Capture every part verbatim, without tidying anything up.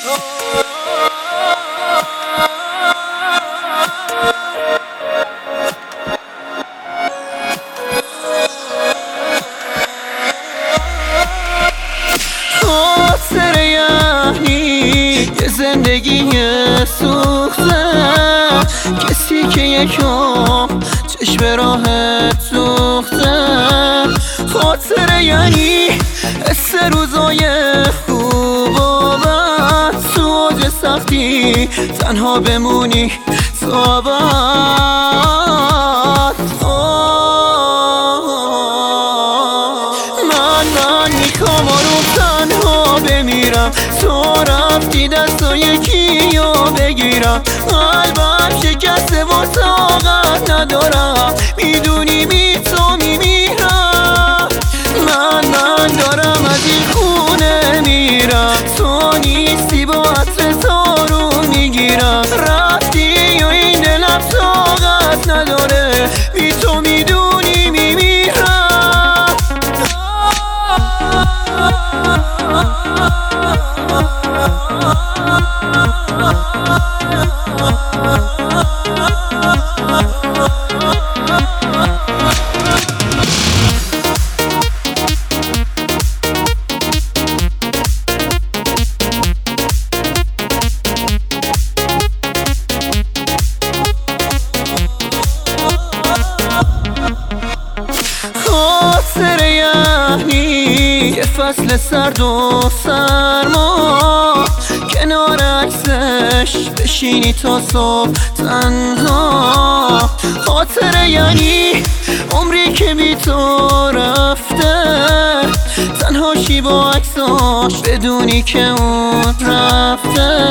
خاطره یعنی یه زندگی سوخته، کسی که یکم چشم راحت سوخته. خاطره یعنی حس روزای خوب و بد، تو اوج سختی تنها بمونی صحبت. من من میخوام آروم تنها بمیرم، تو رفتی دستو یکی رو بگیرم. قلبم شکسته و طاقت ندارم، میدونی بی تو میمیرم. من من دارم از این خونه میرم، تو نیستی با عطر تارو میگیرم. رفتی و این دلم طاقت نداره، بی تو میدونی میمیرم. خاطره یعنی یه فصل سرد و سرما، کنار عکسش بشینی تا صبح تنها. خاطره یعنی عمری که بی تو رفته، تنهاشی با عکساش بدونی که اون رفته.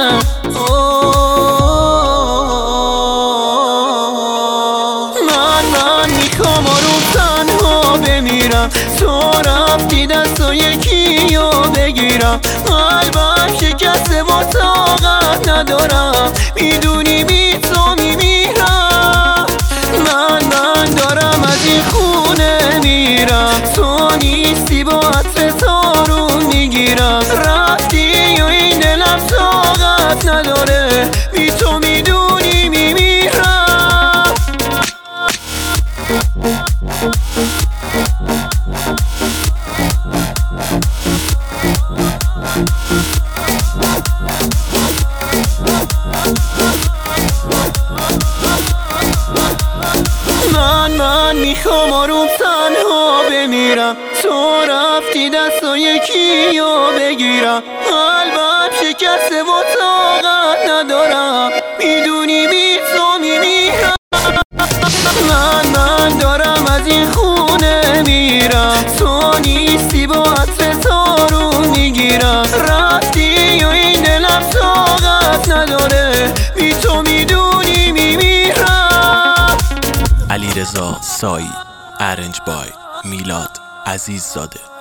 من من میخوام آروم تنها بمیرم، تو رفتی دستو یکی رو بگیرم. قلبم شکسته و طاقت ندارم، میدونی بی تو میمیرم. من من دارم از این خونه میرم، تو نیستی با عطر تارو میگیرم. رفتی و این دلم طاقت نداره، بی تو میدونی میمیرم. من من میخوام آروم تنها بمیرم، تو رفتی دستو یکی رو بگیرم. قلبم شکسته و طاقت ندارم، میدونی بی تو میمیرم. من من دارم از این خونه میرم، تو نیستی با عطر تارو میگیرم. رفتی و این دلم طاقت نداره، بی تو میدونی میمیرم. علیرضا سایی، ارنج بای میلاد عزیززاده.